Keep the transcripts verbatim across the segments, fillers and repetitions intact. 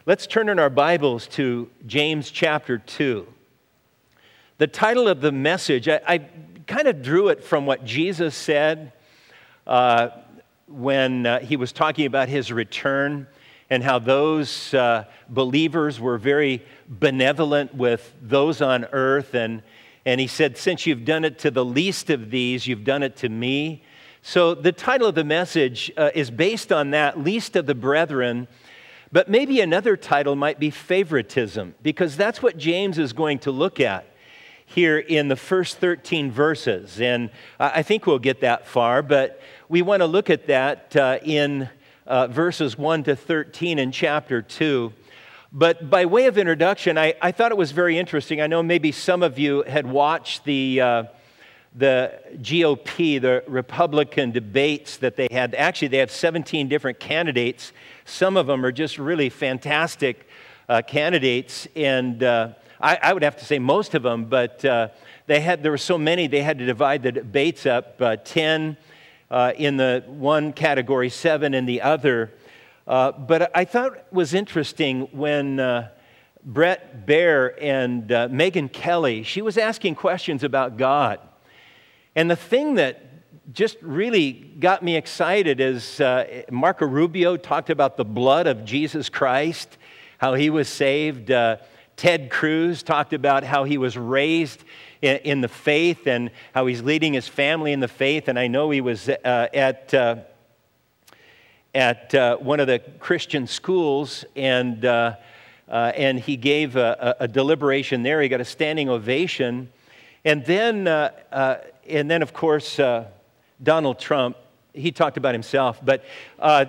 Let's turn in our Bibles to James chapter two. The title of the message, I, I kind of drew it from what Jesus said uh, when uh, he was talking about his return and how those uh, believers were very benevolent with those on earth. And, and he said, since you've done it to the least of these, you've done it to me. So the title of the message uh, is based on that, least of the brethren. But maybe another title might be favoritism, because that's what James is going to look at here in the first thirteen verses. And I think we'll get that far, but we want to look at that uh, in uh, verses one to thirteen in chapter two. But by way of introduction, I, I thought it was very interesting. I know maybe some of you had watched the uh, the G O P, the Republican debates that they had. Actually, they have seventeen different candidates. Some of them are just really fantastic uh, candidates, and uh, I, I would have to say most of them, but uh, they had there were so many, they had to divide the debates up, uh, ten uh, in the one category, seven in the other. Uh, but I thought it was interesting when uh, Brett Baer and uh, Megyn Kelly, she was asking questions about God. And the thing that just really got me excited is uh, Marco Rubio talked about the blood of Jesus Christ, how he was saved. Uh, Ted Cruz talked about how he was raised in, in the faith and how he's leading his family in the faith. And I know he was uh, at uh, at uh, one of the Christian schools, and uh, uh, and he gave a, a deliberation there. He got a standing ovation, and then uh, uh, and then of course. Uh, Donald Trump, he talked about himself, but uh,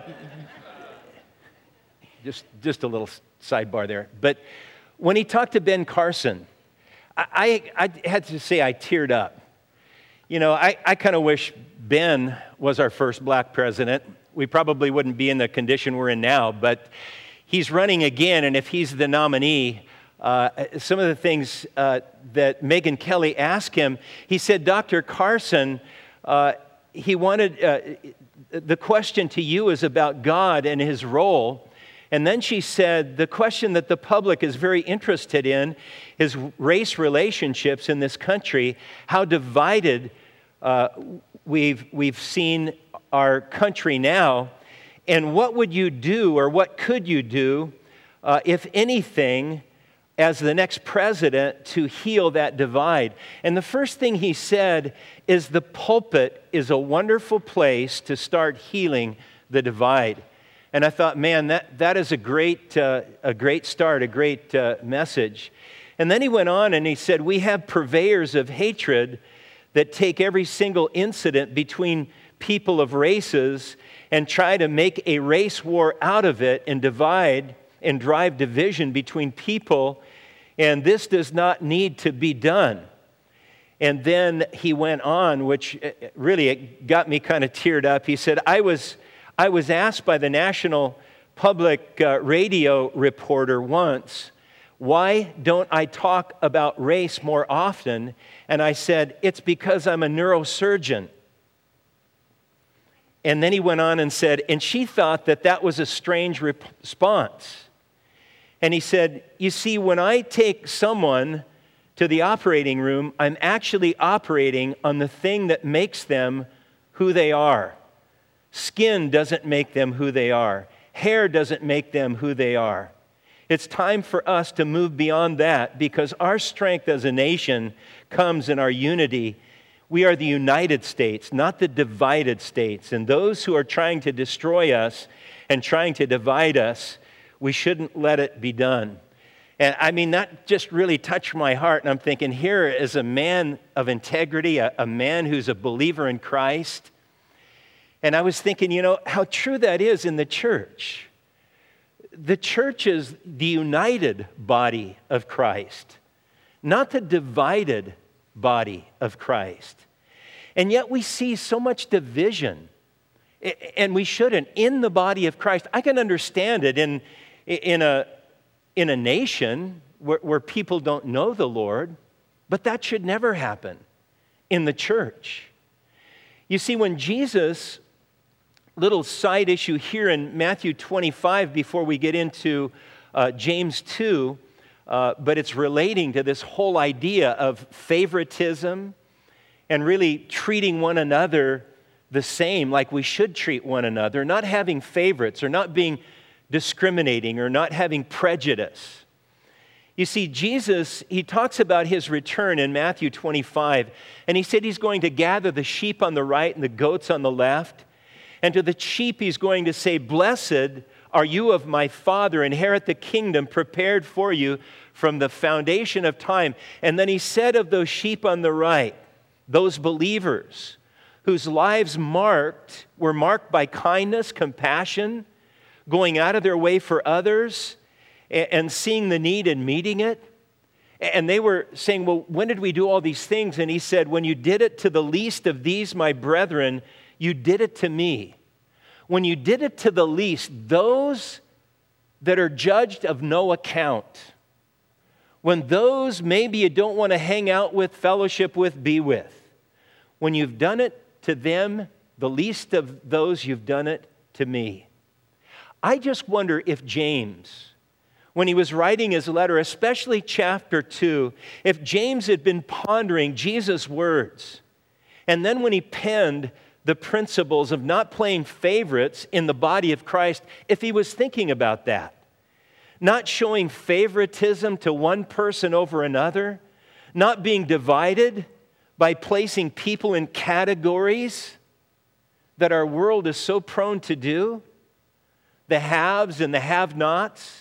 just, just a little sidebar there. But when he talked to Ben Carson, I, I, I had to say I teared up. You know, I, I kind of wish Ben was our first black president. We probably wouldn't be in the condition we're in now, but he's running again, and if he's the nominee, uh, some of the things uh, that Megyn Kelly asked him, he said, Doctor Carson, uh, he wanted, uh, the question to you is about God and his role. And then she said, the question that the public is very interested in is race relationships in this country, how divided uh, we've, we've seen our country now. And what would you do, or what could you do, uh, if anything, as the next president to heal that divide? And the first thing he said is the pulpit is a wonderful place to start healing the divide. And I thought, man, that, that is a great, uh, a great start, a great uh, message. And then he went on and he said, we have purveyors of hatred that take every single incident between people of races and try to make a race war out of it and divide and drive division between people, and this does not need to be done. And then he went on, which really it got me kind of teared up. He said, I was, I was asked by the National Public uh, Radio reporter once, why don't I talk about race more often? And I said, it's because I'm a neurosurgeon. And then he went on and said, and she thought that that was a strange response. And he said, you see, when I take someone to the operating room, I'm actually operating on the thing that makes them who they are. Skin doesn't make them who they are. Hair doesn't make them who they are. It's time for us to move beyond that, because our strength as a nation comes in our unity. We are the United States, not the divided states. And those who are trying to destroy us and trying to divide us, we shouldn't let it be done. And I mean, that just really touched my heart. And I'm thinking, here is a man of integrity, a, a man who's a believer in Christ. And I was thinking, you know, how true that is in the church. The church is the united body of Christ, not the divided body of Christ. And yet we see so much division, and we shouldn't, in the body of Christ. I can understand it in In a, in a nation where, where people don't know the Lord, but that should never happen in the church. You see, when Jesus, little side issue here in Matthew twenty-five before we get into uh, James two, uh, but it's relating to this whole idea of favoritism and really treating one another the same, like we should treat one another, not having favorites or not being discriminating or not having prejudice. You see, Jesus, he talks about his return in Matthew twenty-five, and he said he's going to gather the sheep on the right and the goats on the left. And to the sheep, he's going to say, "Blessed are you of my Father, inherit the kingdom prepared for you from the foundation of time." And then he said of those sheep on the right, those believers whose lives marked were marked by kindness, compassion, going out of their way for others, and seeing the need and meeting it. And they were saying, "Well, when did we do all these things?" And he said, "When you did it to the least of these, my brethren, you did it to me." When you did it to the least, those that are judged of no account, when those maybe you don't want to hang out with, fellowship with, be with, when you've done it to them, the least of those, you've done it to me. I just wonder if James, when he was writing his letter, especially chapter two, if James had been pondering Jesus' words, and then when he penned the principles of not playing favorites in the body of Christ, if he was thinking about that, not showing favoritism to one person over another, not being divided by placing people in categories that our world is so prone to do, the haves and the have-nots.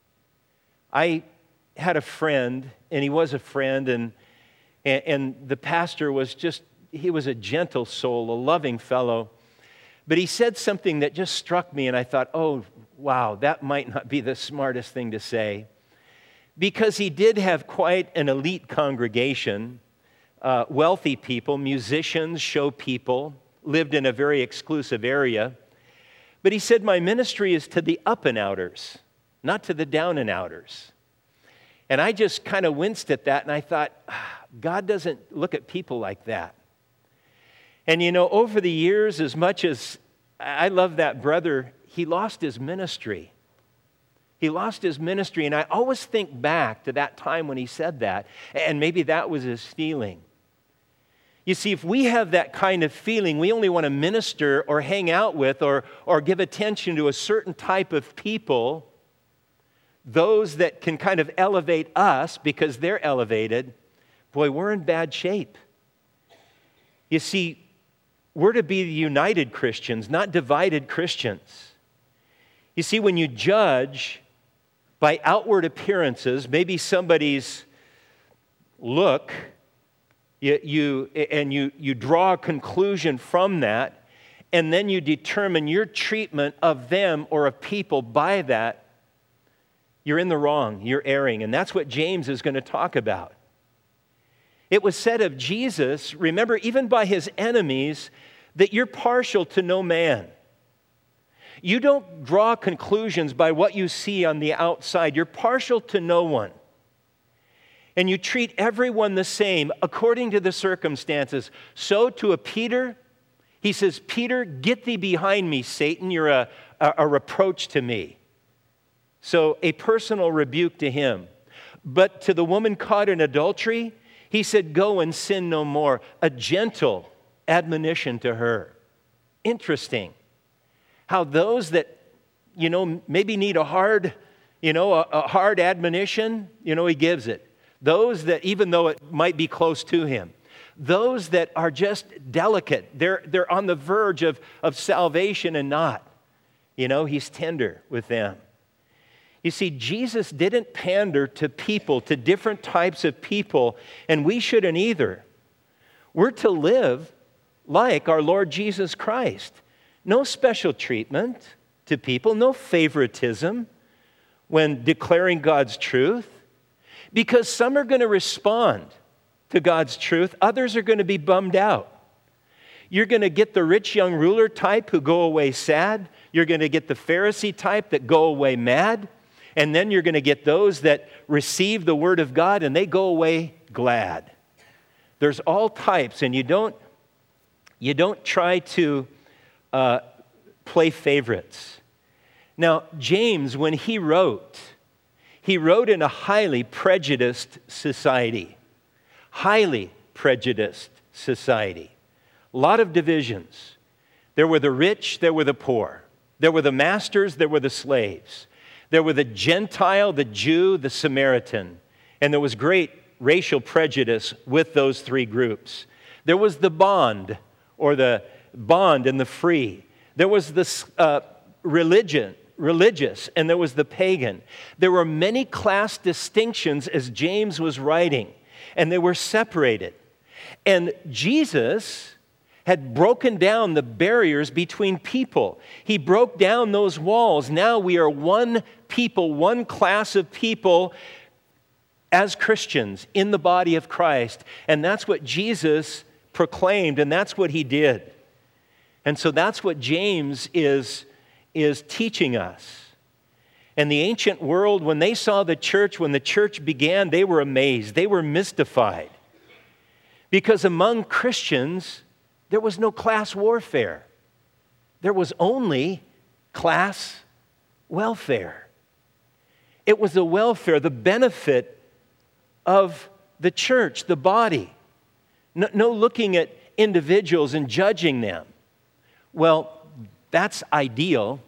I had a friend, and he was a friend, and, and, and the pastor was just, he was a gentle soul, a loving fellow. But he said something that just struck me, and I thought, oh, wow, that might not be the smartest thing to say. Because he did have quite an elite congregation, uh, wealthy people, musicians, show people, lived in a very exclusive area. But he said, my ministry is to the up and outers, not to the down and outers. And I just kind of winced at that, and I thought, ah, God doesn't look at people like that. And you know, over the years, as much as I love that brother, he lost his ministry. He lost his ministry, and I always think back to that time when he said that, and maybe that was his feeling. You see, if we have that kind of feeling, we only want to minister or hang out with or, or give attention to a certain type of people, those that can kind of elevate us because they're elevated, boy, we're in bad shape. You see, we're to be united Christians, not divided Christians. You see, when you judge by outward appearances, maybe somebody's look, you, you, and you, you draw a conclusion from that, and then you determine your treatment of them or of people by that, you're in the wrong, you're erring. And that's what James is going to talk about. It was said of Jesus, remember, even by his enemies, that you're partial to no man. You don't draw conclusions by what you see on the outside. You're partial to no one. And you treat everyone the same according to the circumstances. So to a Peter, he says, Peter, get thee behind me, Satan. You're a, a, a reproach to me. So a personal rebuke to him. But to the woman caught in adultery, he said, go and sin no more. A gentle admonition to her. Interesting. How those that, you know, maybe need a hard, you know, a, a hard admonition, you know, he gives it. Those that, even though it might be close to him, those that are just delicate, they're, they're on the verge of, of salvation and not, you know, he's tender with them. You see, Jesus didn't pander to people, to different types of people, and we shouldn't either. We're to live like our Lord Jesus Christ. No special treatment to people, no favoritism when declaring God's truth, because some are going to respond to God's truth, others are going to be bummed out. You're going to get the rich young ruler type who go away sad. You're going to get the Pharisee type that go away mad. And then you're going to get those that receive the word of God and they go away glad. There's all types, and you don't, you don't try to uh, play favorites. Now, James, when he wrote he wrote in a highly prejudiced society. Highly prejudiced society. A lot of divisions. There were the rich, there were the poor. There were the masters, there were the slaves. There were the Gentile, the Jew, the Samaritan. And there was great racial prejudice with those three groups. There was the bond, or the bond and the free. There was the uh, religion, religious, and there was the pagan. There were many class distinctions as James was writing, and they were separated. And Jesus had broken down the barriers between people. He broke down those walls. Now we are one people, one class of people as Christians in the body of Christ. And that's what Jesus proclaimed, and that's what he did. And so that's what James is, is teaching us. And the ancient world, when they saw the church, when the church began, they were amazed. They were mystified. Because among Christians, there was no class warfare. There was only class welfare. It was the welfare, the benefit of the church, the body. No, no looking at individuals and judging them. Well, that's ideal,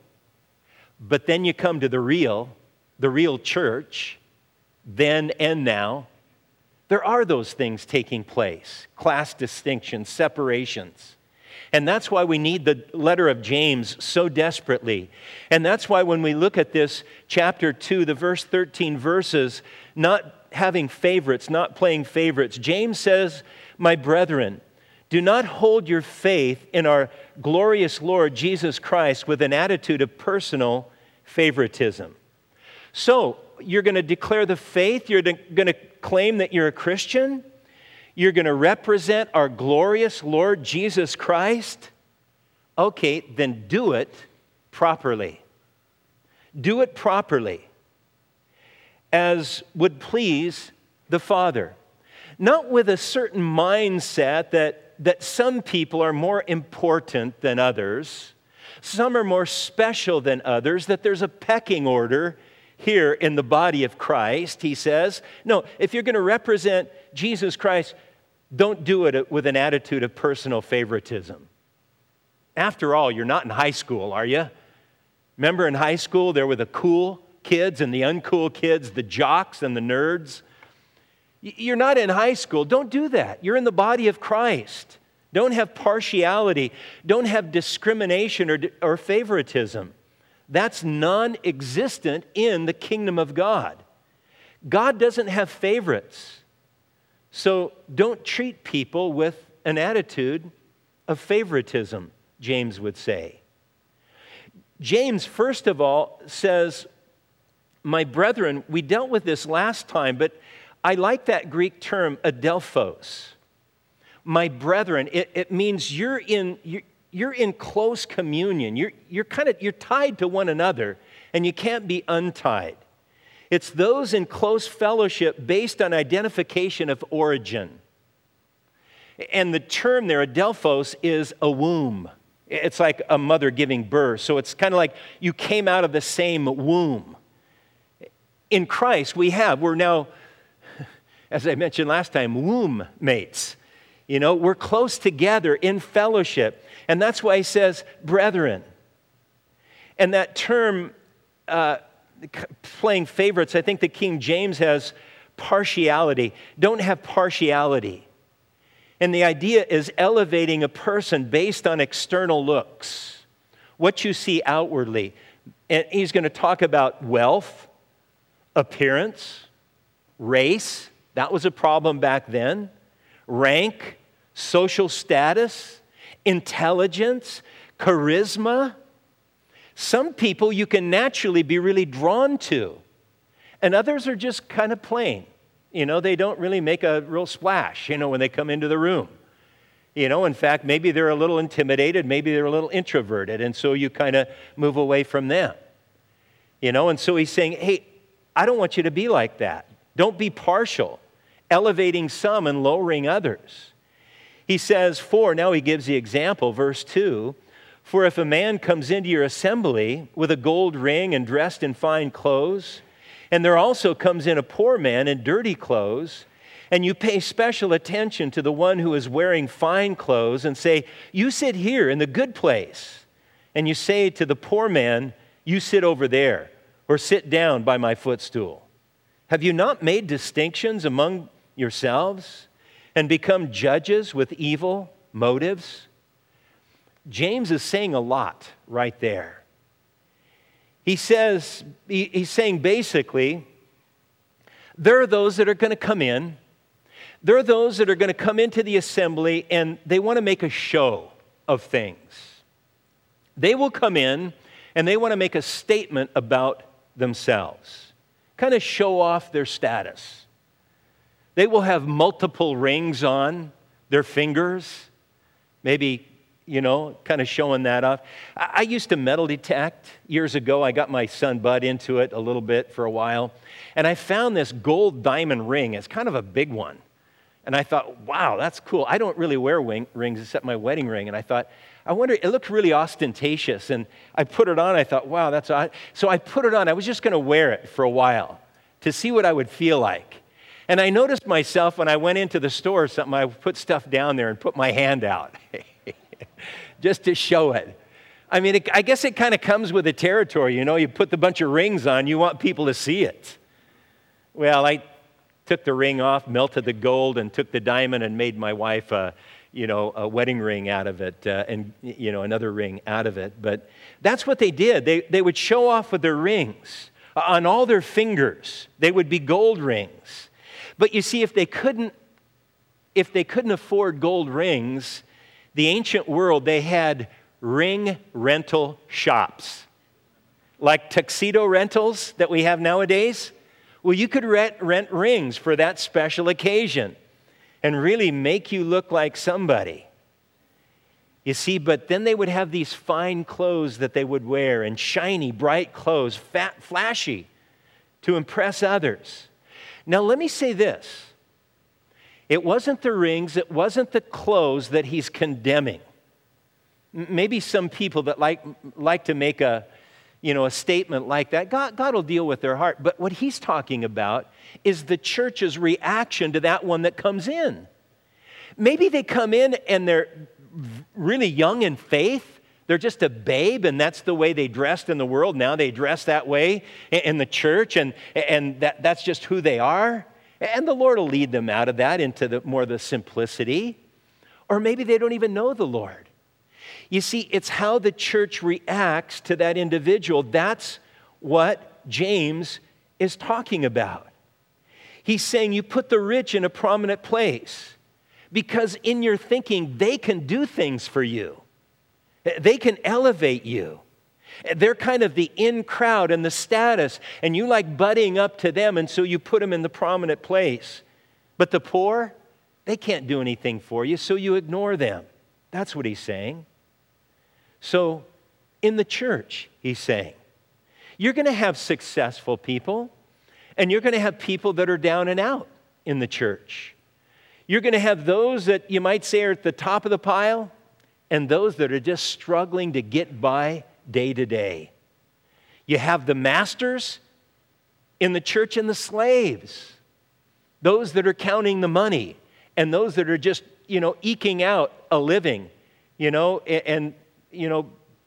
but then you come to the real, the real church, then and now. There are those things taking place, class distinctions, separations. And that's why we need the letter of James so desperately. And that's why when we look at this chapter two, the verse thirteen verses, not having favorites, not playing favorites, James says, "My brethren, do not hold your faith in our glorious Lord Jesus Christ with an attitude of personal favoritism." So, you're going to declare the faith, you're going to claim that you're a Christian, you're going to represent our glorious Lord Jesus Christ. Okay, then do it properly. Do it properly, as would please the Father. Not with a certain mindset that, that some people are more important than others, some are more special than others, that there's a pecking order here in the body of Christ, he says. No, if you're going to represent Jesus Christ, don't do it with an attitude of personal favoritism. After all, you're not in high school, are you? Remember in high school, there were the cool kids and the uncool kids, the jocks and the nerds. You're not in high school. Don't do that. You're in the body of Christ. Don't have partiality. Don't have discrimination or, or favoritism. That's non-existent in the kingdom of God. God doesn't have favorites. So don't treat people with an attitude of favoritism, James would say. James, first of all, says, "My brethren," we dealt with this last time, but I like that Greek term, adelphos. My brethren, it, it means you're in... You're, You're in close communion. You're, you're kind of, you're tied to one another, and you can't be untied. It's those in close fellowship based on identification of origin. And the term there, adelphos, is a womb. It's like a mother giving birth. So it's kind of like you came out of the same womb. In Christ, we have, we're now, as I mentioned last time, womb mates. You know, we're close together in fellowship. And that's why he says, brethren. And that term, uh, playing favorites, I think the King James has partiality. Don't have partiality. And the idea is elevating a person based on external looks, what you see outwardly. And he's going to talk about wealth, appearance, race. That was a problem back then. Rank, social status, intelligence, charisma. Some people you can naturally be really drawn to, and others are just kind of plain. You know, they don't really make a real splash, you know, when they come into the room. You know, in fact, maybe they're a little intimidated, maybe they're a little introverted, and so you kind of move away from them. You know, and so he's saying, hey, I don't want you to be like that. Don't be partial, elevating some and lowering others. He says, for, now he gives the example, verse two, for if a man comes into your assembly with a gold ring and dressed in fine clothes, And there also comes in a poor man in dirty clothes, and you pay special attention to the one who is wearing fine clothes and say, you sit here in the good place. And you say to the poor man, you sit over there, or sit down by my footstool. Have you not made distinctions among yourselves and become judges with evil motives? James is saying a lot right there. He says, he, he's saying basically, there are those that are going to come in. There are those that are going to come into the assembly and they want to make a show of things. They will come in and they want to make a statement about themselves, kind of show off their status. They will have multiple rings on their fingers, maybe, you know, kind of showing that off. I, I used to metal detect years ago. I got my son Bud into it a little bit for a while, and I found this gold diamond ring. It's kind of a big one. And I thought, wow, that's cool. I don't really wear wing, rings except my wedding ring. And I thought, I wonder, it looked really ostentatious. And I put it on. I thought, wow, that's odd. So I put it on. I was just going to wear it for a while to see what I would feel like. And I noticed myself when I went into the store or something, I would put stuff down there and put my hand out just to show it. I mean, it, I guess it kind of comes with the territory. You know, you put the bunch of rings on, you want people to see it. Well, I took the ring off, melted the gold, and took the diamond and made my wife a, you know, a wedding ring out of it, uh, and, you know, another ring out of it. But that's what they did. They, they would show off with their rings. On all their fingers, they would be gold rings. But you see, if they couldn't, if they couldn't afford gold rings, the ancient world, they had ring rental shops. Like tuxedo rentals that we have nowadays. Well, you could rent, rent rings for that special occasion and really make you look like somebody. You see, but then they would have these fine clothes that they would wear and shiny, bright clothes, fat, flashy, to impress others. Now, let me say this. It wasn't the rings, it wasn't the clothes that he's condemning. Maybe some people that like, like to make a you know, a statement like that, God, God will deal with their heart. But what he's talking about is the church's reaction to that one that comes in. Maybe they come in and they're really young in faith. They're just a babe, and that's the way they dressed in the world. Now they dress that way in the church, and, and that, that's just who they are. And the Lord will lead them out of that into the, more the simplicity. Or maybe they don't even know the Lord. You see, it's how the church reacts to that individual. That's what James is talking about. He's saying you put the rich in a prominent place because in your thinking, they can do things for you. They can elevate you. They're kind of the in crowd and the status, and you like buddying up to them, and so you put them in the prominent place. But the poor, they can't do anything for you, so you ignore them. That's what he's saying. So, in the church, he's saying, you're going to have successful people, and you're going to have people that are down and out in the church. You're going to have those that you might say are at the top of the pile, and those that are just struggling to get by day to day. You have the masters in the church and the slaves, those that are counting the money, and those that are just, you know, eking out a living, you know, and, and you know,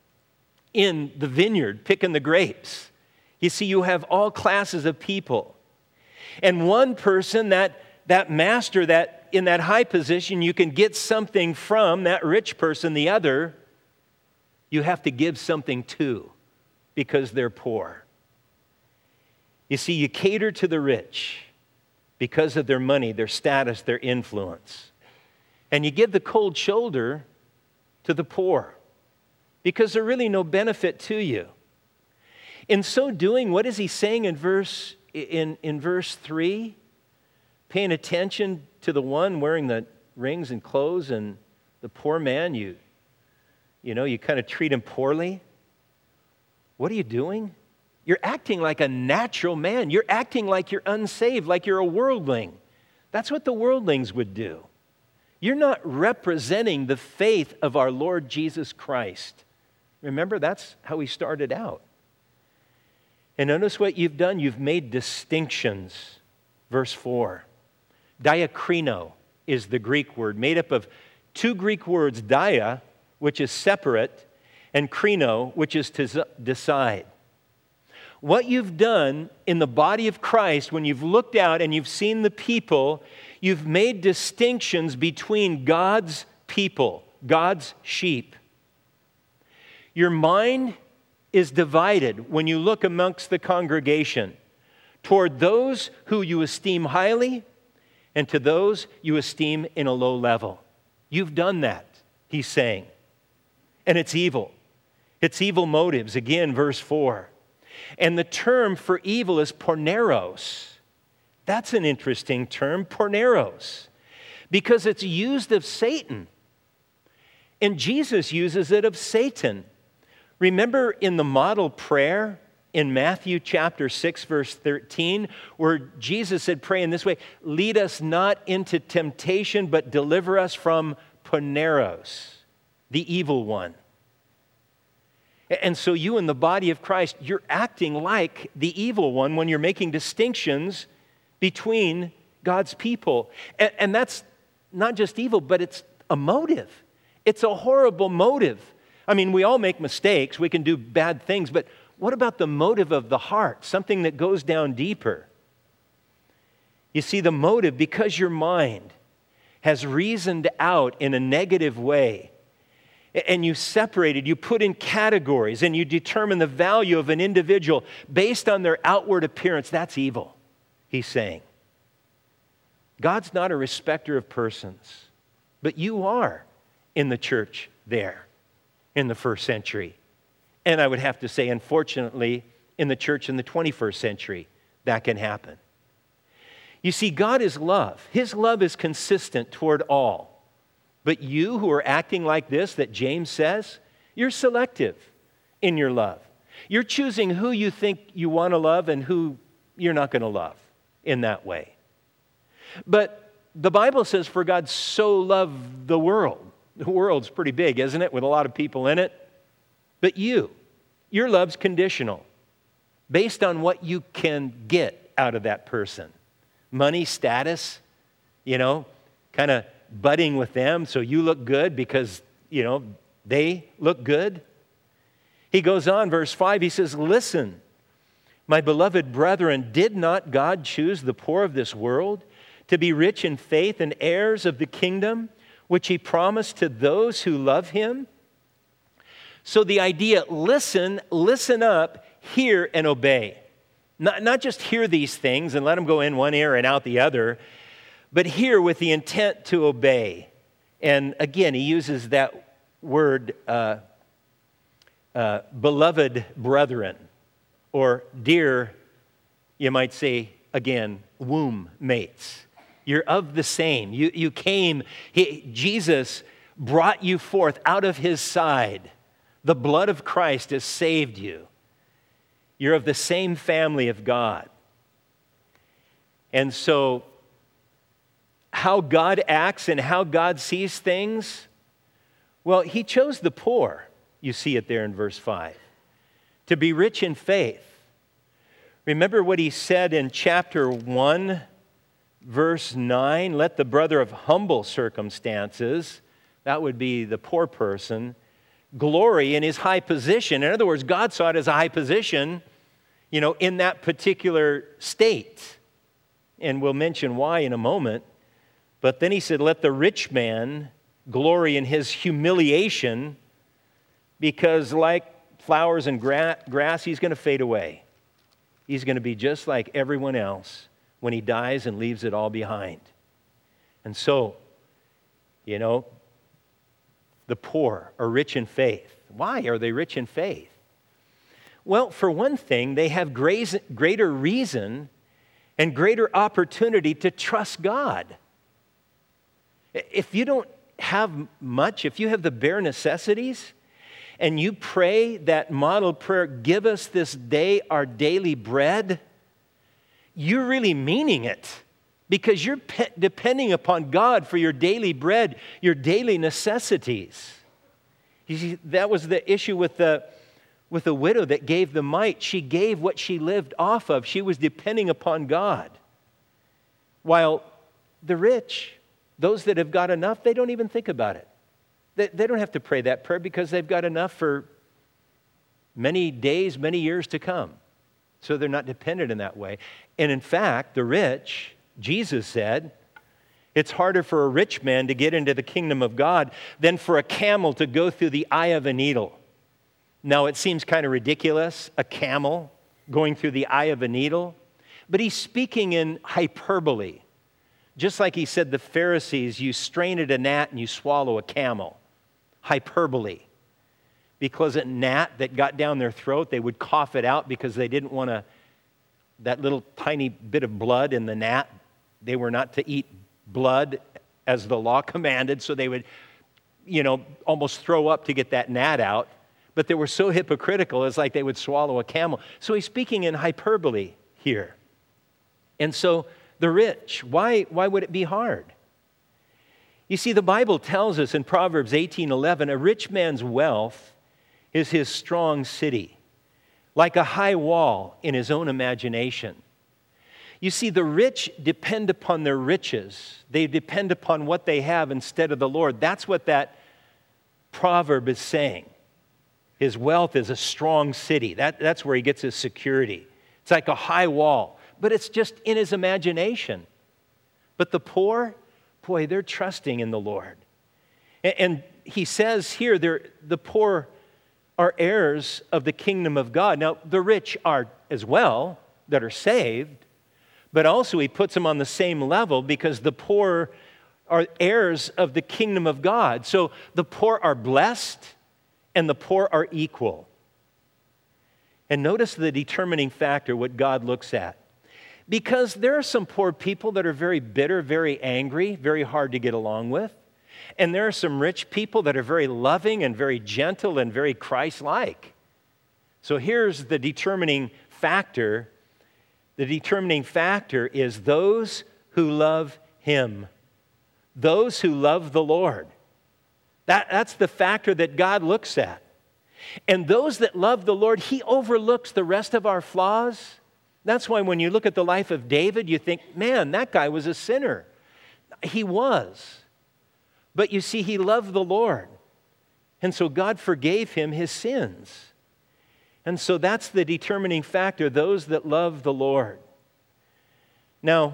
in the vineyard, picking the grapes. You see, you have all classes of people. And one person, that, that master, that in that high position, you can get something from that rich person. The other, you have to give something to because they're poor. You see, you cater to the rich because of their money, their status, their influence. And you give the cold shoulder to the poor, because they're really no benefit to you. In so doing, what is he saying in verse in, in verse three? Paying attention to the one wearing the rings and clothes, and the poor man, you, you know, you kind of treat him poorly. What are you doing? You're acting like a natural man. You're acting like you're unsaved, like you're a worldling. That's what the worldlings would do. You're not representing the faith of our Lord Jesus Christ. Remember, that's how he started out. And notice what you've done. You've made distinctions. Verse four. Diakrino is the Greek word, made up of two Greek words, dia, which is separate, and krino, which is to decide. What you've done in the body of Christ, when you've looked out and you've seen the people, you've made distinctions between God's people, God's sheep. Your mind is divided when you look amongst the congregation toward those who you esteem highly and to those you esteem in a low level. You've done that, he's saying. And it's evil. It's evil motives. Again, verse four. And the term for evil is porneros. That's an interesting term, porneros, because it's used of Satan. And Jesus uses it of Satan. Remember in the model prayer in Matthew chapter six, verse thirteen, where Jesus said, pray in this way, lead us not into temptation, but deliver us from porneros, the evil one. And so you in the body of Christ, you're acting like the evil one when you're making distinctions between God's people. And, and that's not just evil, but it's a motive. It's a horrible motive. I mean, we all make mistakes. We can do bad things. But what about the motive of the heart? Something that goes down deeper. You see, the motive, because your mind has reasoned out in a negative way, and you separated, you put in categories, and you determine the value of an individual based on their outward appearance, that's evil, he's saying. God's not a respecter of persons, but you are in the church there in the first century. And I would have to say, unfortunately, in the church in the twenty-first century, that can happen. You see, God is love. His love is consistent toward all. But you who are acting like this, that James says, you're selective in your love. You're choosing who you think you want to love and who you're not going to love in that way. But the Bible says, for God so loved the world. The world's pretty big, isn't it, with a lot of people in it? But you, your love's conditional, based on what you can get out of that person. Money, status, you know, kind of budding with them so you look good because, you know, they look good. He goes on, verse five, he says, listen, my beloved brethren, did not God choose the poor of this world to be rich in faith and heirs of the kingdom, which he promised to those who love him? So the idea, listen, listen up, hear and obey. Not, not just hear these things and let them go in one ear and out the other, but hear with the intent to obey. And again, he uses that word, uh, uh, beloved brethren, or dear, you might say, again, womb mates. You're of the same. You, you came, he, Jesus brought you forth out of his side. The blood of Christ has saved you. You're of the same family of God. And so, how God acts and how God sees things, well, he chose the poor, you see it there in verse five, to be rich in faith. Remember what he said in chapter one, verse nine, let the brother of humble circumstances, that would be the poor person, glory in his high position. In other words, God saw it as a high position, you know, in that particular state. And we'll mention why in a moment. But then he said, let the rich man glory in his humiliation, because like flowers and gra- grass, he's going to fade away. He's going to be just like everyone else when he dies and leaves it all behind. And so, you know, the poor are rich in faith. Why are they rich in faith? Well, for one thing, they have greater reason and greater opportunity to trust God. If you don't have much, if you have the bare necessities, and you pray that model prayer, give us this day our daily bread, you're really meaning it, because you're pe- depending upon God for your daily bread, your daily necessities. You see, that was the issue with the, with the widow that gave the mite. She gave what she lived off of. She was depending upon God. While the rich, those that have got enough, they don't even think about it. They, they don't have to pray that prayer because they've got enough for many days, many years to come. So they're not dependent in that way. And in fact, the rich, Jesus said, it's harder for a rich man to get into the kingdom of God than for a camel to go through the eye of a needle. Now, it seems kind of ridiculous, a camel going through the eye of a needle, but he's speaking in hyperbole. Just like he said the Pharisees, you strain at a gnat and you swallow a camel. Hyperbole. Because a gnat that got down their throat, they would cough it out because they didn't want to, that little tiny bit of blood in the gnat, they were not to eat blood as the law commanded, so they would, you know, almost throw up to get that gnat out. But they were so hypocritical, it's like they would swallow a camel. So he's speaking in hyperbole here. And so the rich, why, why would it be hard? You see, the Bible tells us in Proverbs eighteen eleven, a rich man's wealth is his strong city, like a high wall in his own imagination. You see, the rich depend upon their riches. They depend upon what they have instead of the Lord. That's what that proverb is saying. His wealth is a strong city. That, that's where he gets his security. It's like a high wall, but it's just in his imagination. But the poor, boy, they're trusting in the Lord. And, and he says here, they're, the poor are heirs of the kingdom of God. Now, the rich are as well, that are saved, but also he puts them on the same level because the poor are heirs of the kingdom of God. So the poor are blessed, and the poor are equal. And notice the determining factor, what God looks at. Because there are some poor people that are very bitter, very angry, very hard to get along with. And there are some rich people that are very loving and very gentle and very Christ-like. So here's the determining factor. The determining factor is those who love Him. Those who love the Lord. That, that's the factor that God looks at. And those that love the Lord, He overlooks the rest of our flaws. That's why when you look at the life of David, you think, man, that guy was a sinner. He was. But you see, he loved the Lord. And so God forgave him his sins. And so that's the determining factor, those that love the Lord. Now,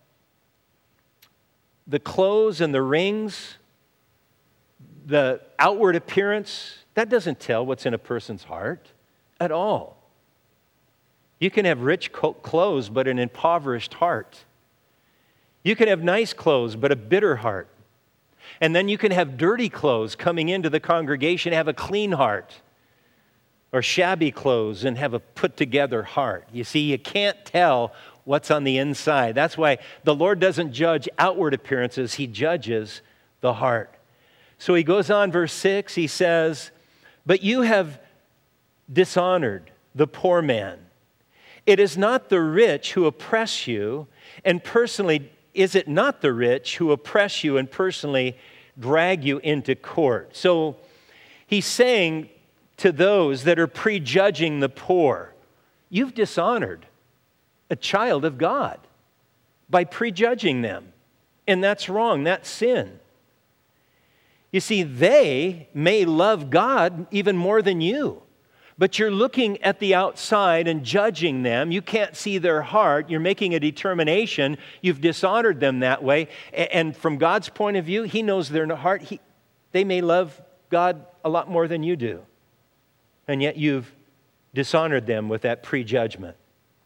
the clothes and the rings, the outward appearance, that doesn't tell what's in a person's heart at all. You can have rich clothes, but an impoverished heart. You can have nice clothes, but a bitter heart. And then you can have dirty clothes coming into the congregation, have a clean heart. Or shabby clothes and have a put-together heart. You see, you can't tell what's on the inside. That's why the Lord doesn't judge outward appearances. He judges the heart. So he goes on, verse six, he says, "But you have dishonored the poor man. It is not the rich who oppress you, and personally, is it not the rich who oppress you and personally drag you into court?" So he's saying to those that are prejudging the poor, you've dishonored a child of God by prejudging them. And that's wrong, that's sin. You see, they may love God even more than you, but you're looking at the outside and judging them. You can't see their heart. You're making a determination. You've dishonored them that way. And from God's point of view, He knows their heart. He, they may love God a lot more than you do. And yet you've dishonored them with that prejudgment.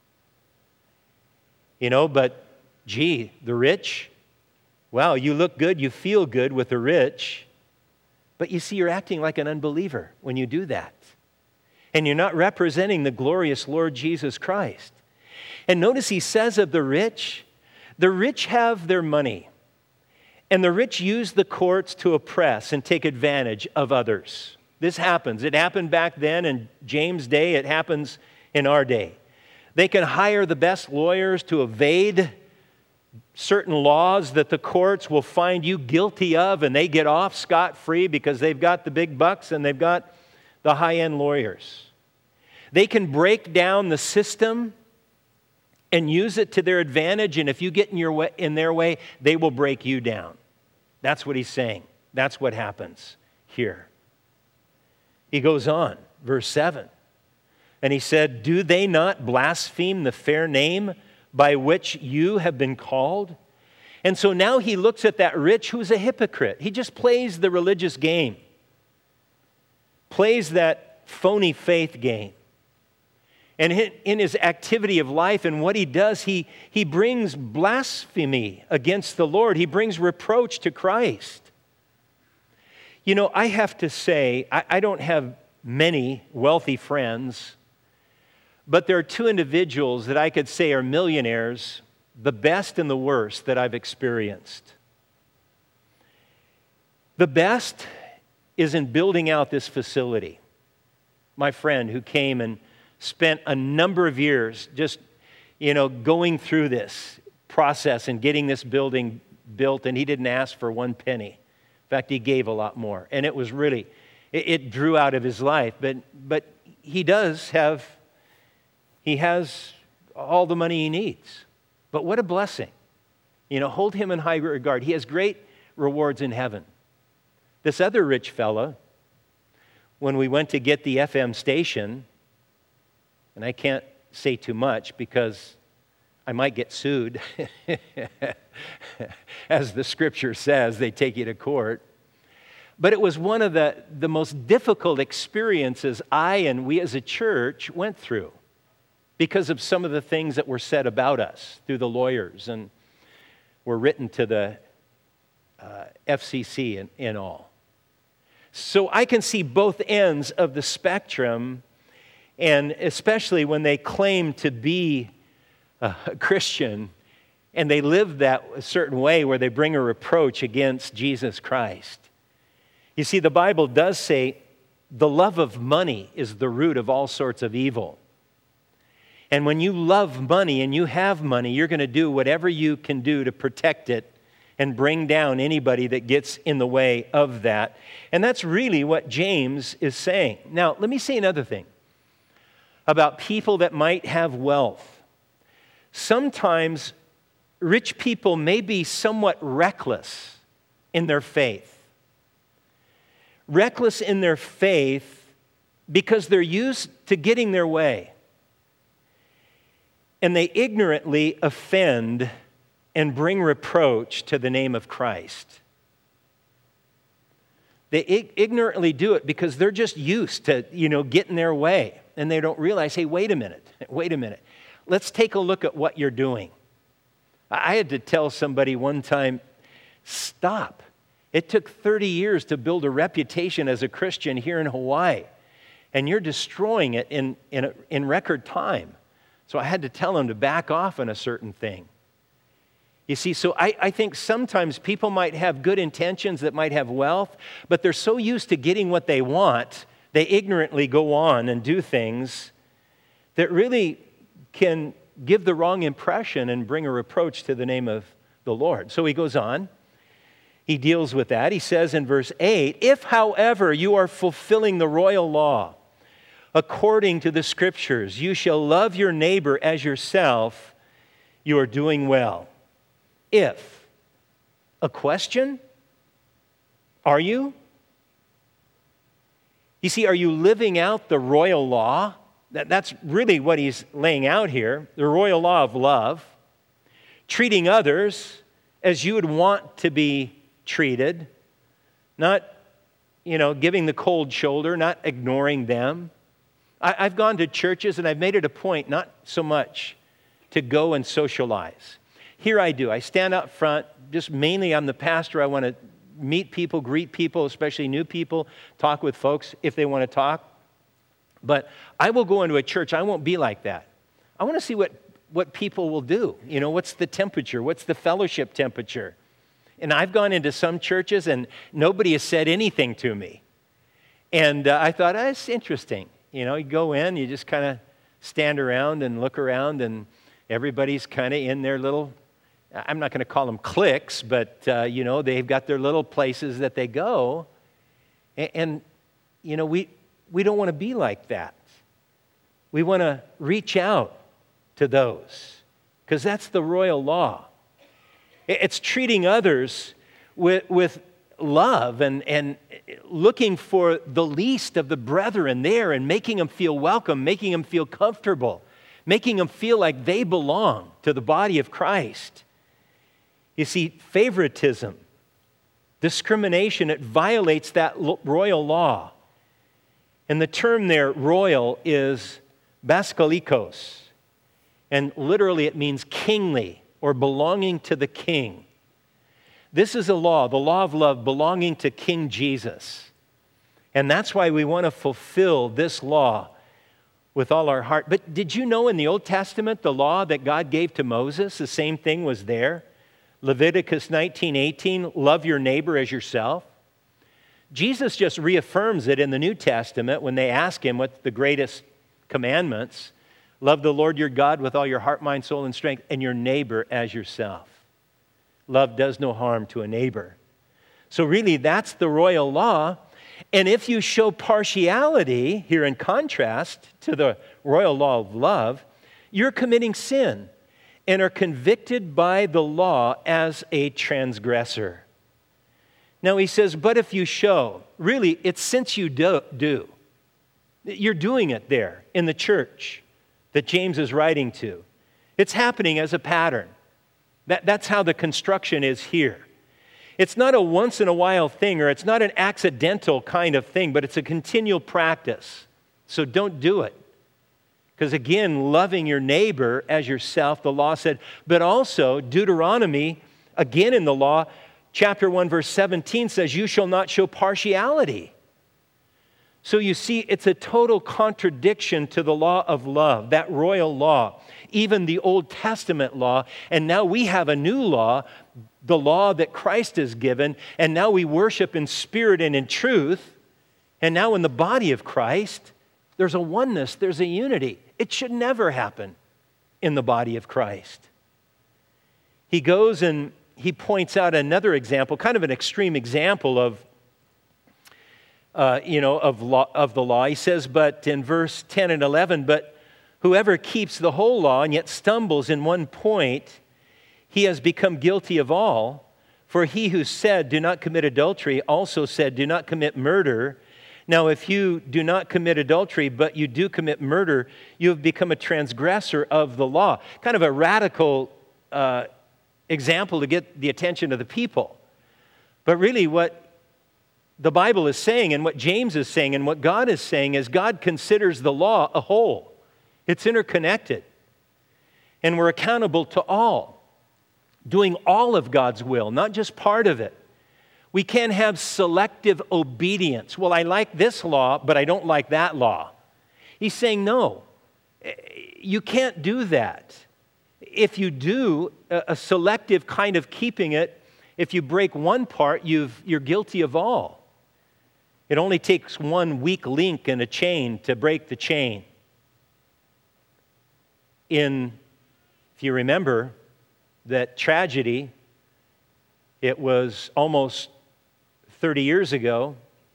You know, but gee, the rich, wow, you look good, you feel good with the rich, but you see, you're acting like an unbeliever when you do that. And you're not representing the glorious Lord Jesus Christ. And notice he says of the rich, the rich have their money, and the rich use the courts to oppress and take advantage of others. This happens. It happened back then in James' day. It happens in our day. They can hire the best lawyers to evade certain laws that the courts will find you guilty of, and they get off scot-free because they've got the big bucks and they've got the high-end lawyers. They can break down the system and use it to their advantage, and if you get in, your way, in their way, they will break you down. That's what he's saying. That's what happens here. He goes on, verse seven, and he said, "Do they not blaspheme the fair name by which you have been called?" And so now he looks at that rich who's a hypocrite. He just plays the religious game, plays that phony faith game. And in his activity of life and what he does, he, he brings blasphemy against the Lord. He brings reproach to Christ. You know, I have to say, I, I don't have many wealthy friends, but there are two individuals that I could say are millionaires, the best and the worst that I've experienced. The best is in building out this facility. My friend who came and spent a number of years just, you know, going through this process and getting this building built, and he didn't ask for one penny. In fact, he gave a lot more. And it was really, it, it drew out of his life. But but he does have, he has all the money he needs. But what a blessing. You know, hold him in high regard. He has great rewards in heaven. This other rich fella, when we went to get the F M station, and I can't say too much because I might get sued. As the scripture says, they take you to court. But it was one of the, the most difficult experiences I and we as a church went through because of some of the things that were said about us through the lawyers and were written to the uh, F C C and, and all. So I can see both ends of the spectrum, and especially when they claim to be a Christian and they live that a certain way where they bring a reproach against Jesus Christ. You see, the Bible does say the love of money is the root of all sorts of evil. And when you love money and you have money, you're going to do whatever you can do to protect it and bring down anybody that gets in the way of that. And that's really what James is saying. Now, let me say another thing about people that might have wealth. Sometimes rich people may be somewhat reckless in their faith. Reckless in their faith because they're used to getting their way. And they ignorantly offend and bring reproach to the name of Christ. They ig- ignorantly do it because they're just used to, you know, getting their way. And they don't realize, hey, wait a minute, wait a minute. Let's take a look at what you're doing. I had to tell somebody one time, stop. It took thirty years to build a reputation as a Christian here in Hawaii, and you're destroying it in, in, a, in record time. So I had to tell them to back off on a certain thing. You see, so I, I think sometimes people might have good intentions that might have wealth, but they're so used to getting what they want, they ignorantly go on and do things that really can give the wrong impression and bring a reproach to the name of the Lord. So he goes on. He deals with that. He says in verse eight, "If, however, you are fulfilling the royal law, according to the scriptures, you shall love your neighbor as yourself, you are doing well." If. A question? Are you? You see, are you living out the royal law? That, that's really what he's laying out here, the royal law of love, treating others as you would want to be treated, not, you know, giving the cold shoulder, not ignoring them. I, I've gone to churches and I've made it a point not so much to go and socialize. Here I do. I stand up front, just mainly I'm the pastor. I want to meet people, greet people, especially new people, talk with folks if they want to talk. But I will go into a church, I won't be like that. I want to see what, what people will do. You know, what's the temperature? What's the fellowship temperature? And I've gone into some churches and nobody has said anything to me. And uh, I thought, oh, that's interesting. You know, you go in, you just kind of stand around and look around and everybody's kind of in their little, I'm not going to call them cliques, but, uh, you know, they've got their little places that they go. And, and you know, we... We don't want to be like that. we want to reach out to those because that's the royal law. It's treating others with, with love and, and looking for the least of the brethren there and making them feel welcome, making them feel comfortable, making them feel like they belong to the body of Christ. You see, favoritism, discrimination, it violates that royal law. And the term there, royal, is baskalikos. And literally it means kingly or belonging to the king. This is a law, the law of love belonging to King Jesus. And that's why we want to fulfill this law with all our heart. But did you know in the Old Testament, the law that God gave to Moses, the same thing was there? Leviticus nineteen eighteen, love your neighbor as yourself. Jesus just reaffirms it in the New Testament when they ask him what's the greatest commandments. Love the Lord your God with all your heart, mind, soul, and strength, and your neighbor as yourself. Love does no harm to a neighbor. So really, that's the royal law. And if you show partiality, here in contrast to the royal law of love, you're committing sin and are convicted by the law as a transgressor. Now he says, but if you show, really, it's since you do, do. You're doing it there in the church that James is writing to. It's happening as a pattern. That, that's how the construction is here. It's not a once in a while thing, or it's not an accidental kind of thing, but it's a continual practice. So don't do it. Because again, loving your neighbor as yourself, the law said, but also Deuteronomy, again in the law, chapter one, verse seventeen says, you shall not show partiality. So you see, it's a total contradiction to the law of love, that royal law, even the Old Testament law. And now we have a new law, the law that Christ has given, and now we worship in spirit and in truth. And now in the body of Christ, there's a oneness, there's a unity. It should never happen in the body of Christ. He goes and he points out another example, kind of an extreme example of, uh, you know, of, law, of the law. He says, but in verse ten and eleven, but whoever keeps the whole law and yet stumbles in one point, he has become guilty of all. For he who said, do not commit adultery, also said, do not commit murder. Now, if you do not commit adultery, but you do commit murder, you have become a transgressor of the law. Kind of a radical uh, example to get the attention of the people. But really what the Bible is saying and what James is saying and what God is saying is God considers the law a whole. It's interconnected. And we're accountable to all, doing all of God's will, not just part of it. We can't have selective obedience. Well, I like this law, but I don't like that law. He's saying, no, you can't do that. If you do a selective kind of keeping it, if you break one part, you've, you're guilty of all. It only takes one weak link in a chain to break the chain. In, if you remember, that tragedy, it was almost thirty years ago,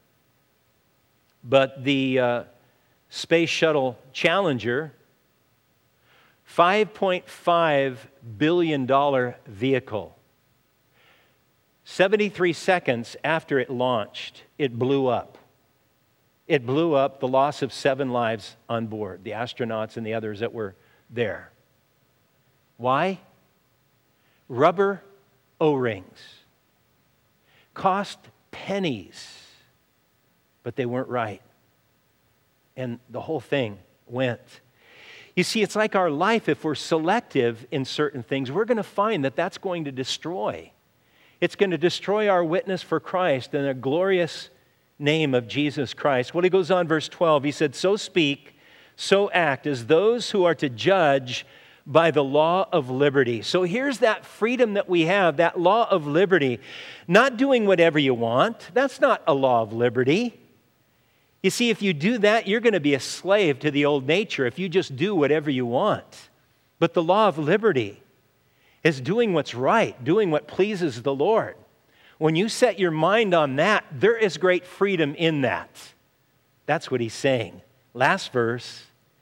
but the uh, Space Shuttle Challenger, five point five billion dollars vehicle, seventy-three seconds after it launched, it blew up. It blew up, the loss of seven lives on board, the astronauts and the others that were there. Why? Rubber O-rings. Cost pennies, but they weren't right. And the whole thing went. You see, it's like our life. If we're selective in certain things, we're going to find that that's going to destroy. It's going to destroy our witness for Christ and the glorious name of Jesus Christ. Well, he goes on, verse twelve, he said, so speak, so act as those who are to judge by the law of liberty. So here's that freedom that we have, that law of liberty. Not doing whatever you want. That's not a law of liberty. You see, if you do that, you're going to be a slave to the old nature if you just do whatever you want. But the law of liberty is doing what's right, doing what pleases the Lord. When you set your mind on that, there is great freedom in that. That's what he's saying. Last verse.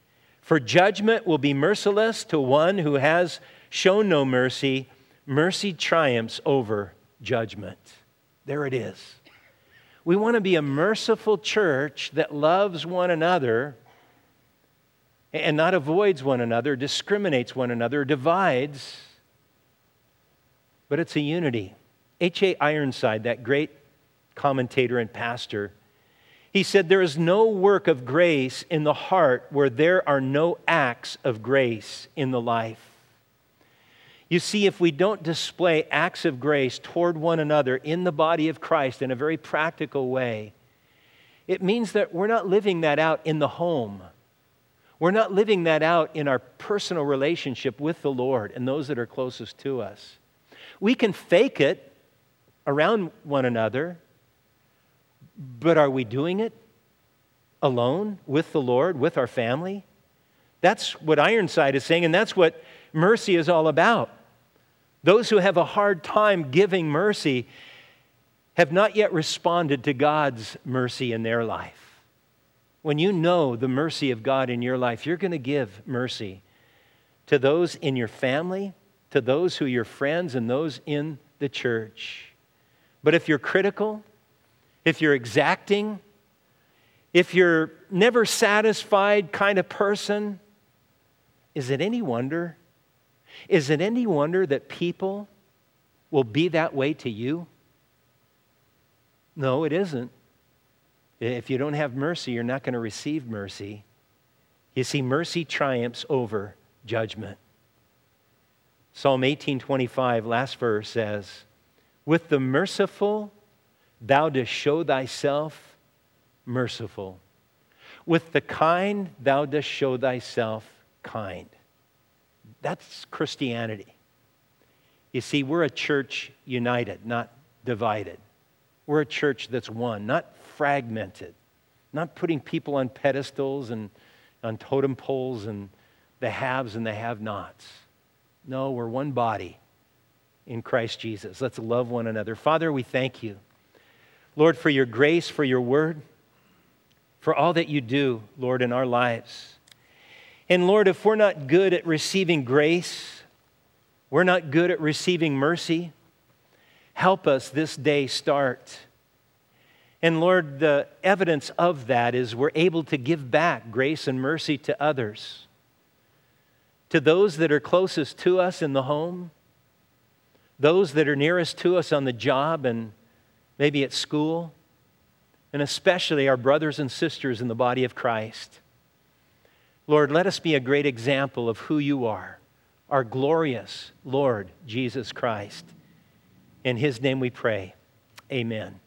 For judgment will be merciless to one who has shown no mercy. Mercy triumphs over judgment. There it is. We want to be a merciful church that loves one another and not avoids one another, discriminates one another, divides, but it's a unity. H A Ironside, that great commentator and pastor, he said, there is no work of grace in the heart where there are no acts of grace in the life. You see, if we don't display acts of grace toward one another in the body of Christ in a very practical way, it means that we're not living that out in the home. We're not living that out in our personal relationship with the Lord and those that are closest to us. We can fake it around one another, but are we doing it alone with the Lord, with our family? That's what Ironside is saying, and that's what mercy is all about. Those who have a hard time giving mercy have not yet responded to God's mercy in their life. When you know the mercy of God in your life, you're going to give mercy to those in your family, to those who are your friends, and those in the church. But if you're critical, if you're exacting, if you're never satisfied kind of person, is it any wonder? Is it any wonder that people will be that way to you? No, it isn't. If you don't have mercy, you're not going to receive mercy. You see, mercy triumphs over judgment. Psalm eighteen twenty-five, last verse says, with the merciful thou dost show thyself merciful. With the kind thou dost show thyself kind. That's Christianity. You see, we're a church united, not divided. We're a church that's one, not fragmented, not putting people on pedestals and on totem poles and the haves and the have-nots. No, we're one body in Christ Jesus. Let's love one another. Father, we thank you, Lord, for your grace, for your word, for all that you do, Lord, in our lives. And Lord, if we're not good at receiving grace, we're not good at receiving mercy, help us this day start. And Lord, the evidence of that is we're able to give back grace and mercy to others, to those that are closest to us in the home, those that are nearest to us on the job and maybe at school, and especially our brothers and sisters in the body of Christ. Lord, let us be a great example of who you are, our glorious Lord Jesus Christ. In his name we pray. Amen.